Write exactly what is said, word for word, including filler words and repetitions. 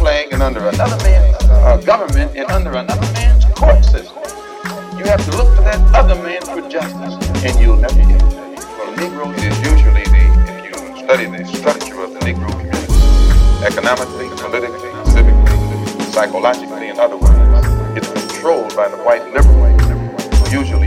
flag and under another man's uh, government and under another man's court system. You have to look to that other man for justice, and you'll never get it. Well, the Negro is usually the, if you study the structure of the Negro community, economically, politically, civically, psychologically, in other words, it's controlled by the white liberal, usually